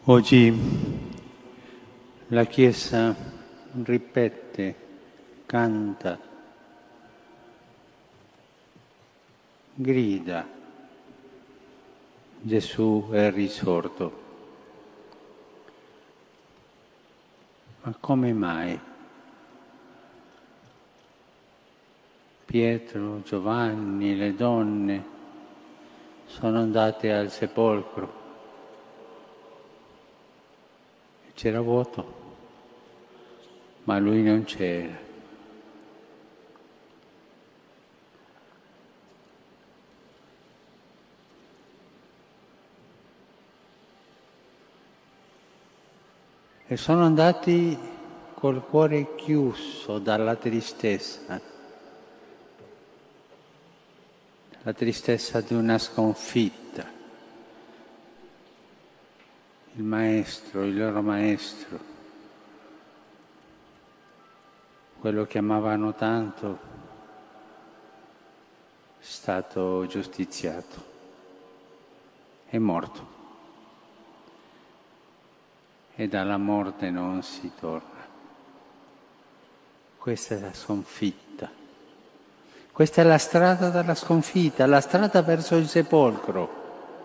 Oggi la Chiesa ripete, canta, grida: Gesù è risorto. Ma come mai? Pietro, Giovanni, le donne sono andate al sepolcro. C'era vuoto, ma lui non c'era. E sono andati col cuore chiuso dalla tristezza, la tristezza di una sconfitta. Il maestro, il loro maestro, quello che amavano tanto, è stato giustiziato, è morto. E dalla morte non si torna. Questa è la sconfitta. Questa è la strada della sconfitta, la strada verso il sepolcro.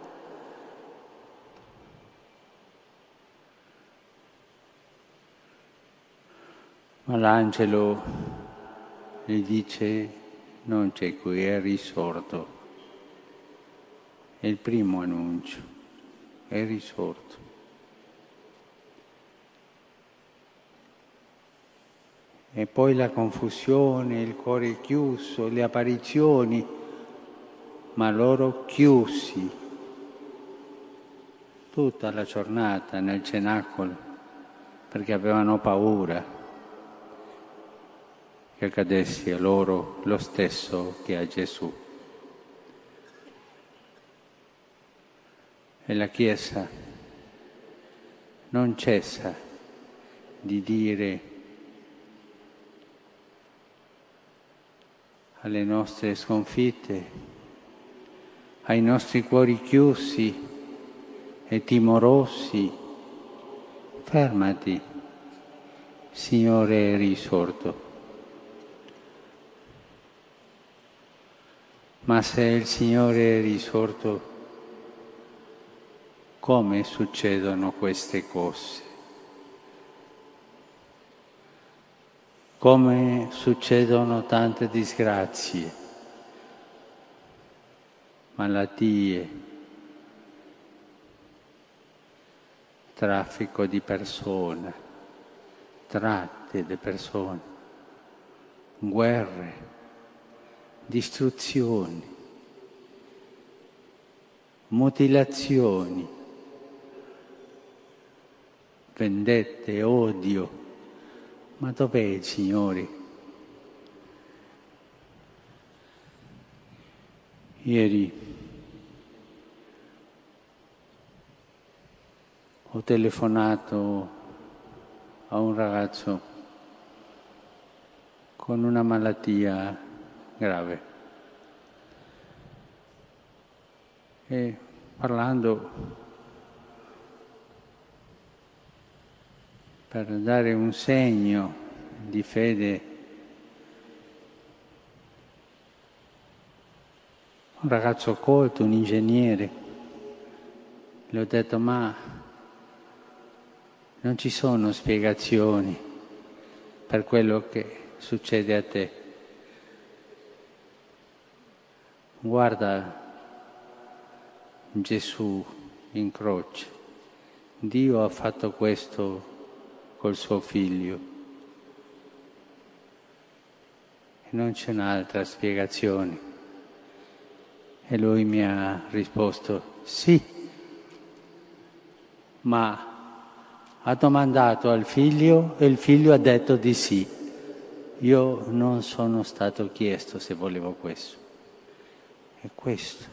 Ma l'angelo gli dice: non c'è qui, è risorto. È il primo annuncio, è risorto. E poi la confusione, il cuore chiuso, le apparizioni, ma loro chiusi tutta la giornata nel cenacolo perché avevano paura che accadesse a loro lo stesso che a Gesù. E la Chiesa non cessa di dire alle nostre sconfitte, ai nostri cuori chiusi e timorosi: fermati, Signore è risorto. Ma se il Signore è risorto, come succedono queste cose? Come succedono tante disgrazie, malattie, traffico di persone, tratte di persone, guerre, distruzioni, mutilazioni, vendette, odio. Ma dov'è il Signore? Ieri ho telefonato a un ragazzo con una malattia grave e parlando per dare un segno di fede, un ragazzo colto, un ingegnere, le ho detto: ma non ci sono spiegazioni per quello che succede a te. Guarda Gesù in croce. Dio ha fatto questo col suo figlio. E non c'è un'altra spiegazione. E lui mi ha risposto: sì, ma ha domandato al figlio e il figlio ha detto di sì. Io non sono stato chiesto se volevo questo. E questo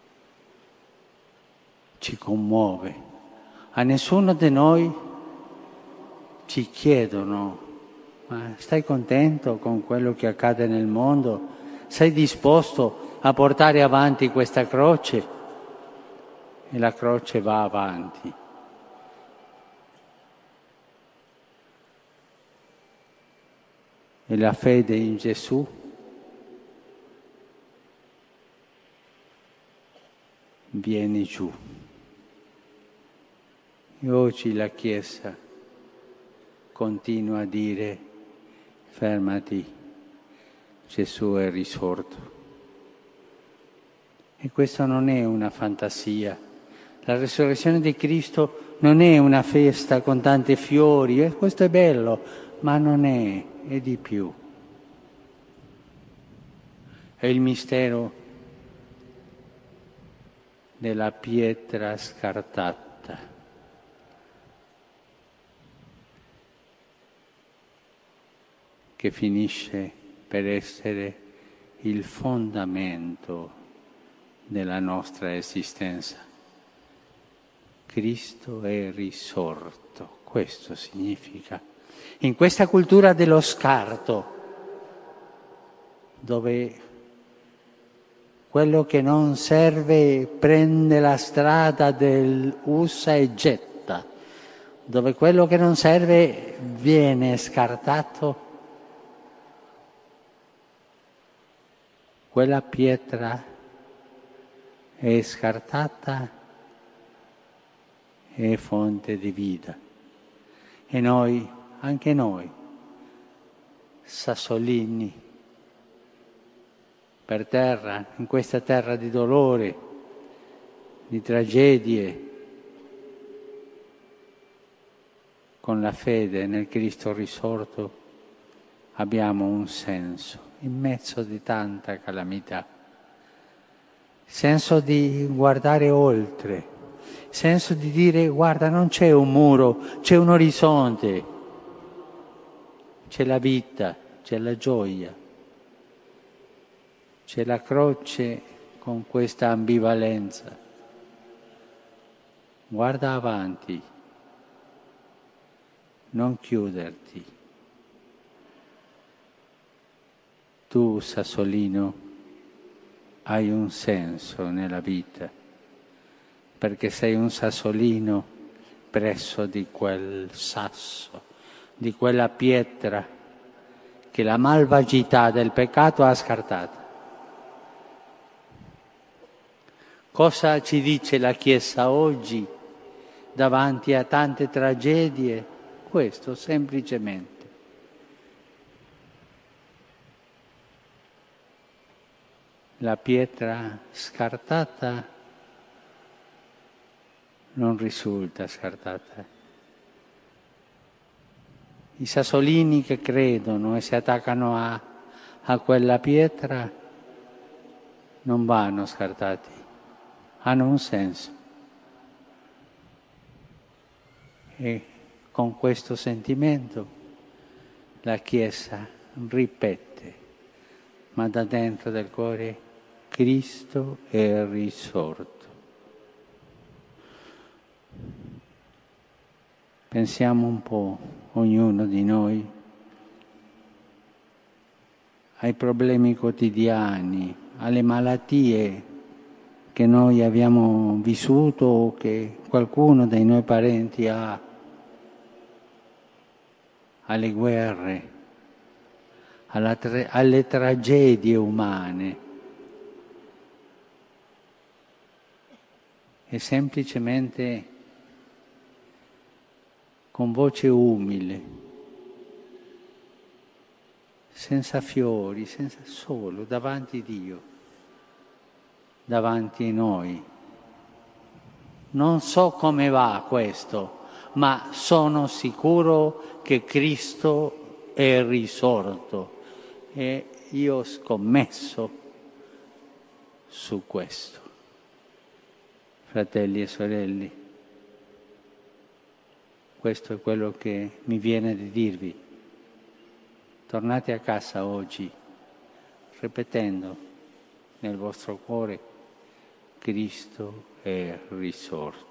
ci commuove. A nessuno di noi ci chiedono: ma stai contento con quello che accade nel mondo? Sei disposto a portare avanti questa croce? E la croce va avanti. e la fede in Gesù vieni giù. E oggi la Chiesa continua a dire: fermati, Gesù è risorto. E questo non è una fantasia. La risurrezione di Cristo non è una festa con tanti fiori, e questo è bello, ma non è di più. È il mistero della pietra scartata, che finisce per essere il fondamento della nostra esistenza. Cristo è risorto, questo significa. In questa cultura dello scarto, dove quello che non serve prende la strada del usa e getta, dove quello che non serve viene scartato, quella pietra è scartata, è fonte di vita. E noi, anche noi, sassolini per terra, in questa terra di dolore, di tragedie, con la fede nel Cristo risorto abbiamo un senso in mezzo di tanta calamità. Senso di guardare oltre, senso di dire: guarda, non c'è un muro, c'è un orizzonte, c'è la vita, c'è la gioia, c'è la croce con questa ambivalenza. Guarda avanti, non chiuderti. Tu, Sassolino, hai un senso nella vita, perché sei un sassolino presso di quel sasso, di quella pietra che la malvagità del peccato ha scartata. Cosa ci dice la Chiesa oggi davanti a tante tragedie? Questo semplicemente. La pietra scartata non risulta scartata. I sassolini che credono e si attaccano a quella pietra non vanno scartati, hanno un senso. E con questo sentimento la Chiesa ripete, ma da dentro del cuore: Cristo è risorto. Pensiamo un po', ognuno di noi, ai problemi quotidiani, alle malattie che noi abbiamo vissuto o che qualcuno dei nostri parenti ha, alle guerre, alle tragedie umane. E semplicemente con voce umile, senza fiori, solo davanti a Dio, davanti a noi. Non so come va questo, ma sono sicuro che Cristo è risorto e io ho scommesso su questo. Fratelli e sorelle, questo è quello che mi viene di dirvi. Tornate a casa oggi, ripetendo nel vostro cuore: Cristo è risorto.